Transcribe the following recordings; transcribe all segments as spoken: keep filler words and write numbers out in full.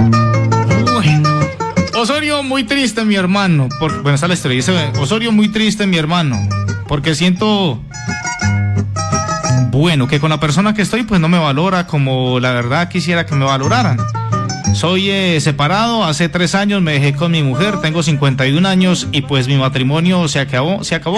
Bueno, Osorio muy triste mi hermano, porque, bueno, está la historia, dice Osorio muy triste mi hermano, porque siento, bueno, que con la persona que estoy pues no me valora como la verdad quisiera que me valoraran. Soy eh, separado, hace tres años me dejé con mi mujer, tengo cincuenta y un años y pues mi matrimonio se acabó, se acabó.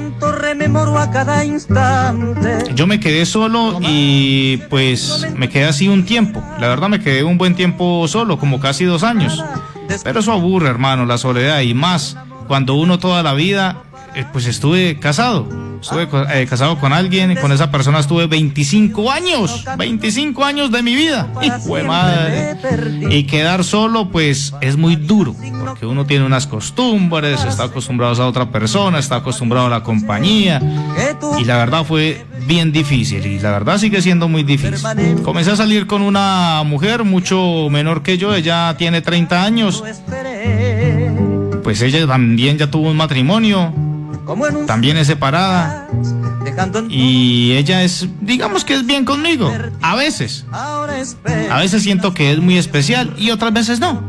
Yo me quedé solo y pues me quedé así un tiempo, la verdad me quedé un buen tiempo solo, como casi dos años. Pero eso aburre, hermano, la soledad, y más cuando uno toda la vida eh, pues estuve casado. Estuve eh, casado con alguien, con esa persona estuve veinticinco años, veinticinco años de mi vida. Hijo de madre. Y quedar solo, pues, es muy duro, porque uno tiene unas costumbres, está acostumbrado a otra persona, está acostumbrado a la compañía, y la verdad fue bien difícil, y la verdad sigue siendo muy difícil. Comencé a salir con una mujer mucho menor que yo, ella tiene treinta años, pues ella también ya tuvo un matrimonio, también es separada y ella es, digamos que es bien conmigo, a veces, a veces siento que es muy especial y otras veces no.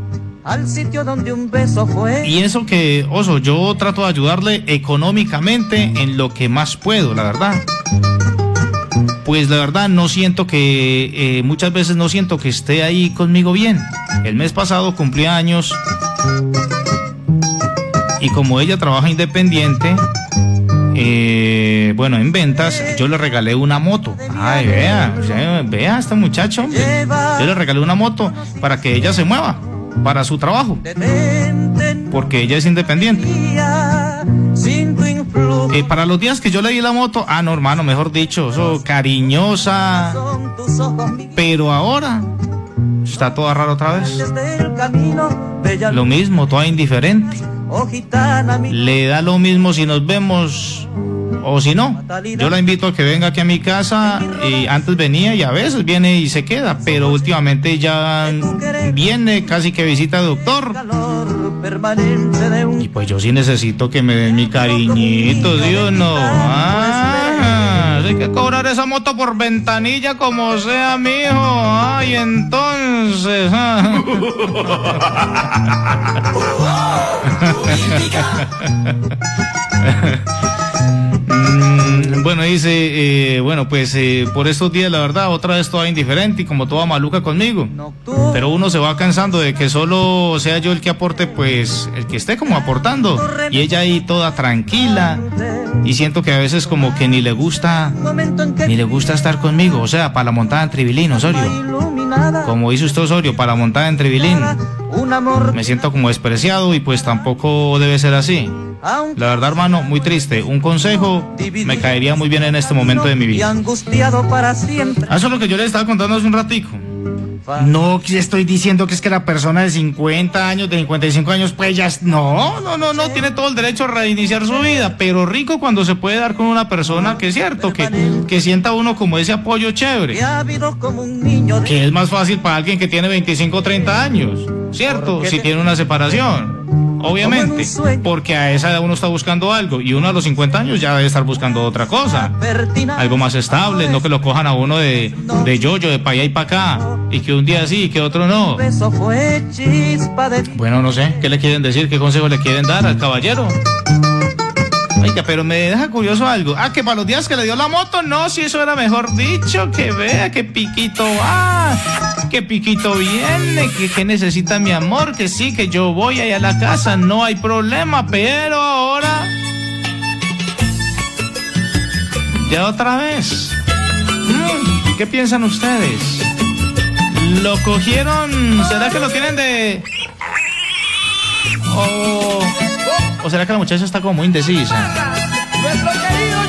Y eso que, Oso, yo trato de ayudarle económicamente en lo que más puedo, la verdad. Pues la verdad no siento que, eh, muchas veces no siento que esté ahí conmigo bien. El mes pasado cumplí años y como ella trabaja independiente, eh, bueno, en ventas, yo le regalé una moto. Ay, vea, vea, vea a este muchacho, hombre. Yo le regalé una moto para que ella se mueva para su trabajo, porque ella es independiente. Eh, para los días que yo le di la moto, ah, no, hermano, mejor dicho, eso, cariñosa, pero ahora está toda rara otra vez. Lo mismo, toda indiferente. Le da lo mismo si nos vemos o si no. Yo la invito a que venga aquí a mi casa, y antes venía y a veces viene y se queda, pero últimamente ya viene, casi que visita al doctor. Y pues yo sí necesito que me den mi cariñito, ¿sí o no? Ah, hay que cobrar esa moto por ventanilla como sea, mijo. Ay, entonces. Ah. mm, bueno, dice, eh, bueno, pues eh, por estos días, la verdad, otra vez toda indiferente y como toda maluca conmigo. Pero uno se va cansando de que solo sea yo el que aporte, pues, el que esté como aportando. Y ella ahí toda tranquila. Y siento que a veces como que ni le gusta, ni le gusta estar conmigo. O sea, para la montada en Tribilín, Osorio. Como dice usted, Osorio, para la montada en Tribilín. Me siento como despreciado y pues tampoco debe ser así. La verdad, hermano, muy triste. Un consejo me caería muy bien en este momento de mi vida. Eso es lo que yo le estaba contando hace un ratico. No estoy diciendo que es que la persona de cincuenta años, de cincuenta y cinco años, pues ya es... No, no, no, no, tiene todo el derecho a reiniciar su vida, pero rico cuando se puede dar con una persona que es cierto, que, que sienta uno como ese apoyo chévere, que es más fácil para alguien que tiene veinticinco o treinta años, ¿cierto? Si tiene una separación. Obviamente, porque a esa edad uno está buscando algo y uno a los cincuenta años ya debe estar buscando otra cosa, algo más estable, no que lo cojan a uno de, de yoyo, de pa' allá y pa' acá, y que un día sí y que otro no. Bueno, no sé, ¿qué le quieren decir? ¿Qué consejo le quieren dar al caballero? Oiga, pero me deja curioso algo. Ah, que para los días que le dio la moto, no, si eso era mejor dicho, que vea, que piquito va, que piquito viene, que, que necesita mi amor, que sí, que yo voy allá a la casa, no hay problema, pero ahora... Ya otra vez. ¿Qué piensan ustedes? ¿Lo cogieron? ¿Será que lo tienen de...? ¿O, o será que la muchacha está como muy indecisa?